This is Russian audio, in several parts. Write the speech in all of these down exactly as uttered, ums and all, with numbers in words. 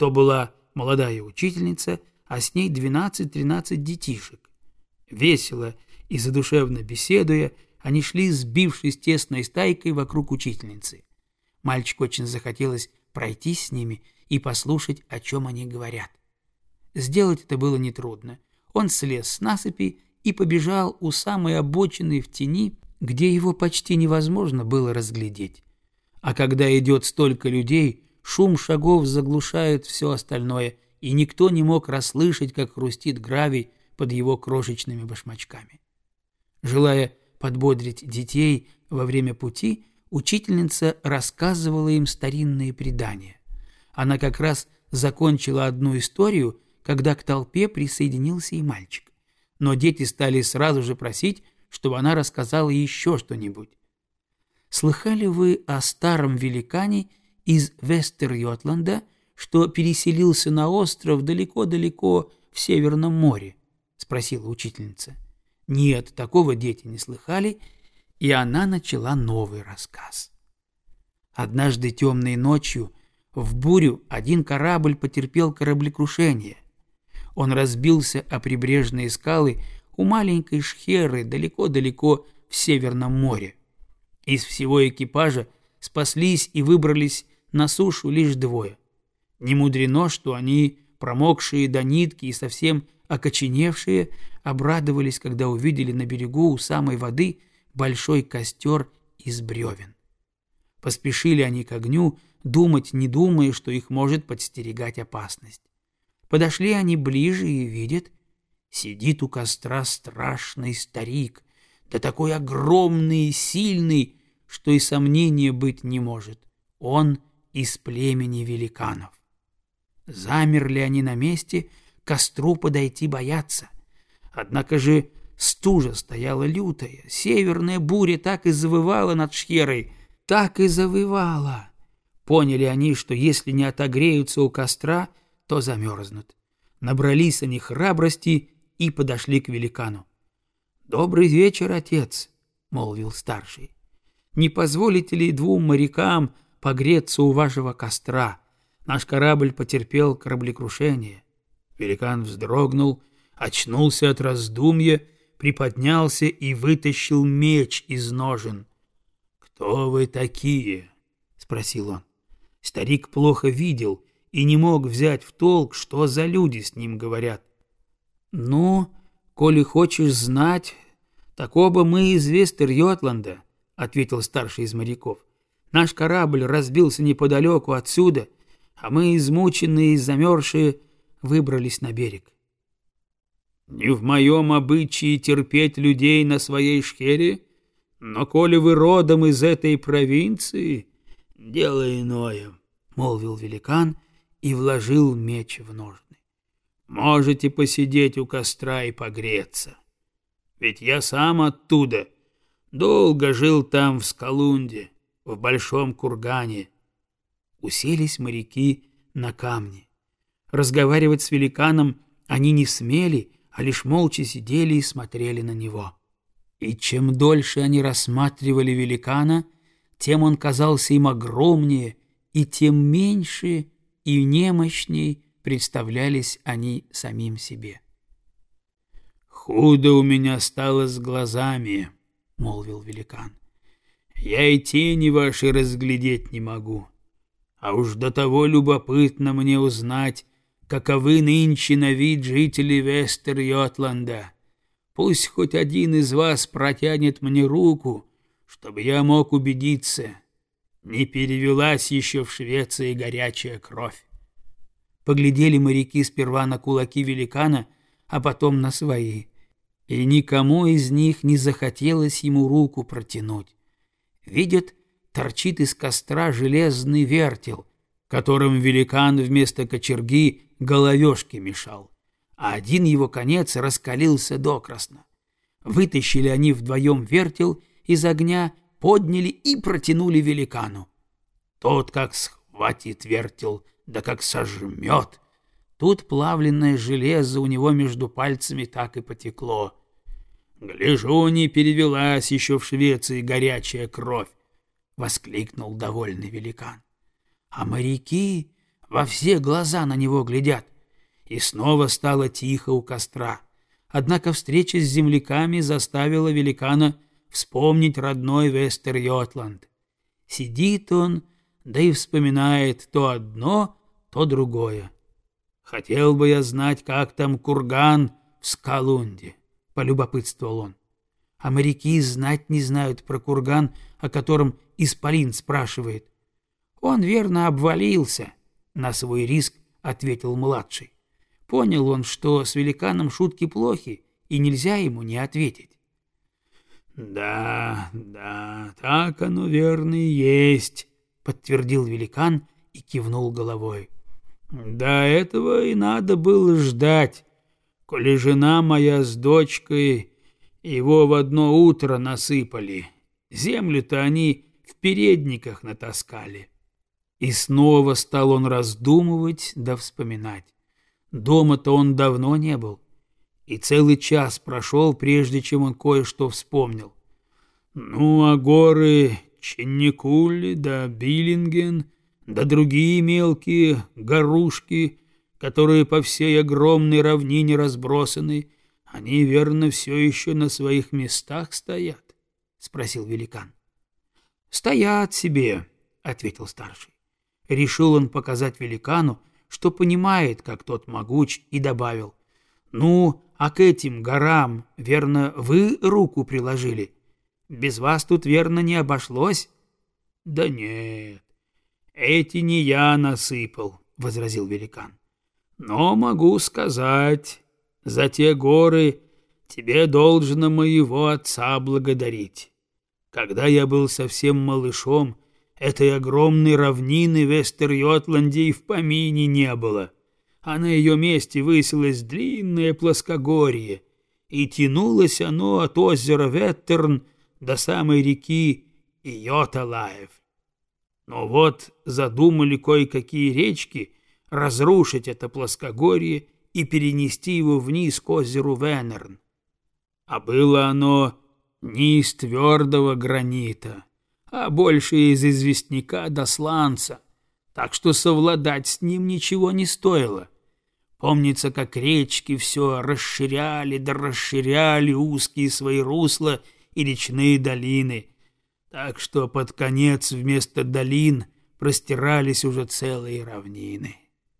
То была молодая учительница, а с ней двенадцать-тринадцать детишек. Весело и задушевно беседуя, они шли, сбившись тесной стайкой вокруг учительницы. Мальчику очень захотелось пройтись с ними и послушать, о чем они говорят. Сделать это было нетрудно. Он слез с насыпи и побежал у самой обочины в тени, где его почти невозможно было разглядеть. А когда идет столько людей, шум шагов заглушает все остальное, и никто не мог расслышать, как хрустит гравий под его крошечными башмачками. Желая подбодрить детей во время пути, учительница рассказывала им старинные предания. Она как раз закончила одну историю, когда к толпе присоединился и мальчик. Но дети стали сразу же просить, чтобы она рассказала еще что-нибудь. Слыхали вы о старом великане из Вестер-Йотланда, что переселился на остров далеко-далеко в Северном море? — спросила учительница. Нет, такого дети не слыхали, и она начала новый рассказ. Однажды темной ночью в бурю один корабль потерпел кораблекрушение. Он разбился о прибрежные скалы у маленькой шхеры далеко-далеко в Северном море. Из всего экипажа спаслись и выбрались на сушу лишь двое. Не мудрено, что они, промокшие до нитки и совсем окоченевшие, обрадовались, когда увидели на берегу у самой воды большой костер из бревен. Поспешили они к огню, думать не думая, что их может подстерегать опасность. Подошли они ближе и видят, сидит у костра страшный старик, да такой огромный и сильный, что и сомнения быть не может. Он из племени великанов. Замерли они на месте, к костру подойти боятся. Однако же стужа стояла лютая, северная буря так и завывала над шхерой, так и завывала. Поняли они, что если не отогреются у костра, то замерзнут. Набрались они храбрости и подошли к великану. «Добрый вечер, отец», — молвил старший. «Не позволите ли двум морякам погреться у вашего костра? Наш корабль потерпел кораблекрушение». Великан вздрогнул, очнулся от раздумья, приподнялся и вытащил меч из ножен. «Кто вы такие?» — спросил он. Старик плохо видел и не мог взять в толк, что за люди с ним говорят. «Ну, коли хочешь знать, так оба мы из Вестер-Йотланда», — ответил старший из моряков. «Наш корабль разбился неподалеку отсюда, а мы, измученные и замерзшие, выбрались на берег». «Не в моем обычае терпеть людей на своей шхере, но коли вы родом из этой провинции, дело иное», — молвил великан и вложил меч в ножны. «Можете посидеть у костра и погреться. Ведь я сам оттуда, долго жил там в Скалунде, в большом кургане». Уселись моряки на камни. Разговаривать с великаном они не смели, а лишь молча сидели и смотрели на него. И чем дольше они рассматривали великана, тем он казался им огромнее, и тем меньше и немощней представлялись они самим себе. «Худо у меня стало с глазами», — молвил великан. «Я и тени ваши разглядеть не могу. А уж до того любопытно мне узнать, каковы нынче на вид жители Вестер-Йотланда. Пусть хоть один из вас протянет мне руку, чтобы я мог убедиться, не перевелась еще в Швеции горячая кровь». Поглядели моряки сперва на кулаки великана, а потом на свои, и никому из них не захотелось ему руку протянуть. Видят, торчит из костра железный вертел, которым великан вместо кочерги головешки мешал, а один его конец раскалился докрасно. Вытащили они вдвоем вертел из огня, подняли и протянули великану. Тот как схватит вертел, да как сожмет. Тут плавленное железо у него между пальцами так и потекло. «Гляжу, не перевелась еще в Швеции горячая кровь», — воскликнул довольный великан. А моряки во все глаза на него глядят. И снова стало тихо у костра. Однако встреча с земляками заставила великана вспомнить родной Вестер-Йотланд. Сидит он, да и вспоминает то одно, то другое. «Хотел бы я знать, как там курган в Скалунде», — полюбопытствовал он. «А моряки знать не знают про курган, о котором исполин спрашивает». «Он верно обвалился», — на свой риск ответил младший. Понял он, что с великаном шутки плохи, и нельзя ему не ответить. «Да, да, так оно верно и есть», — подтвердил великан и кивнул головой. «До этого и надо было ждать, коли жена моя с дочкой его в одно утро насыпали. Землю-то они в передниках натаскали». И снова стал он раздумывать да вспоминать. Дома-то он давно не был, и целый час прошел, прежде чем он кое-что вспомнил. Ну, а горы Чинникулли да Биллинген, да другие мелкие горушки, которые по всей огромной равнине разбросаны, они, верно, все еще на своих местах стоят? — спросил великан. — Стоят себе, — ответил старший. Решил он показать великану, что понимает, как тот могуч, и добавил: «Ну, а к этим горам, верно, вы руку приложили? Без вас тут, верно, не обошлось?» «Да нет, эти не я насыпал», — возразил великан. «Но могу сказать, за те горы тебе должно моего отца благодарить. Когда я был совсем малышом, этой огромной равнины в Вестер-Йотланде и в помине не было, а на ее месте высилось длинное плоскогорье, и тянулось оно от озера Веттерн до самой реки Йоталаев. Но вот задумали кое-какие речки разрушить это плоскогорье и перенести его вниз к озеру Венерн. А было оно не из твердого гранита, а больше из известняка до сланца, так что совладать с ним ничего не стоило. Помнится, как речки все расширяли да расширяли узкие свои русла и речные долины, так что под конец вместо долин простирались уже целые равнины.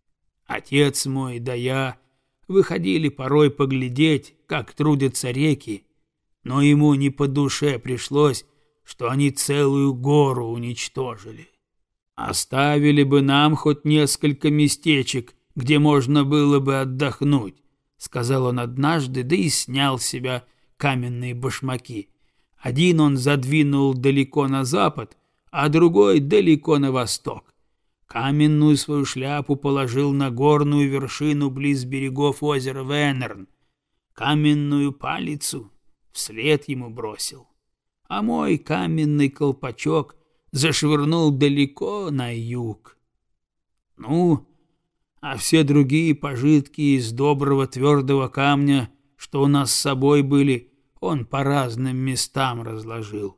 Отец мой да я выходили порой поглядеть, как трудятся реки, но ему не по душе пришлось, что они целую гору уничтожили. Оставили бы нам хоть несколько местечек, где можно было бы отдохнуть, — сказал он однажды, да и снял с себя каменные башмаки. Один он задвинул далеко на запад, а другой далеко на восток. Каменную свою шляпу положил на горную вершину близ берегов озера Венерн. Каменную палицу вслед ему бросил, а мой каменный колпачок зашвырнул далеко на юг. Ну, а все другие пожитки из доброго твердого камня, что у нас с собой были, он по разным местам разложил.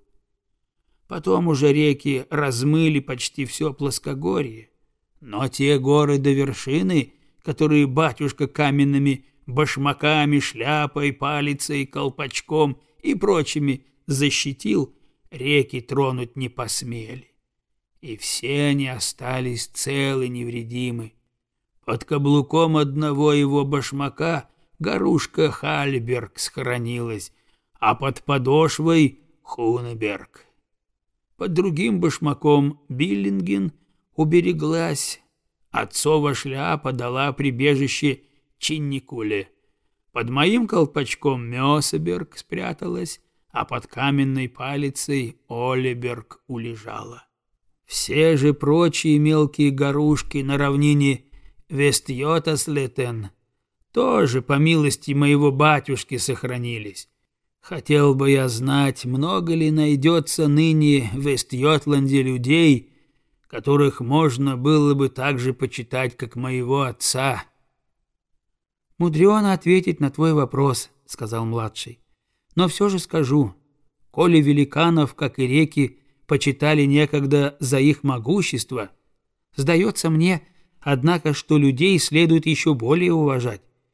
Потом уже реки размыли почти все плоскогорье, но те горы до вершины, которые батюшка каменными башмаками, шляпой, палицей, колпачком и прочими защитил, реки тронуть не посмели. И все они остались целы невредимы. Под каблуком одного его башмака горушка Хальберг схоронилась, а под подошвой — Хунеберг. Под другим башмаком Биллинген убереглась. Отцова шляпа дала прибежище Чинникуле. Под моим колпачком Мёсеберг спряталась, а под каменной палицей Олеберг улежала. Все же прочие мелкие горушки на равнине Вестьотаслетен тоже, по милости моего батюшки, сохранились. Хотел бы я знать, много ли найдется ныне в Вестьотланде людей, которых можно было бы так же почитать, как моего отца. — Мудрено ответить на твой вопрос, — сказал младший. — Но все же скажу, коли великанов, как и реки, почитали некогда за их могущество, сдается мне, однако что людей следует еще более уважать.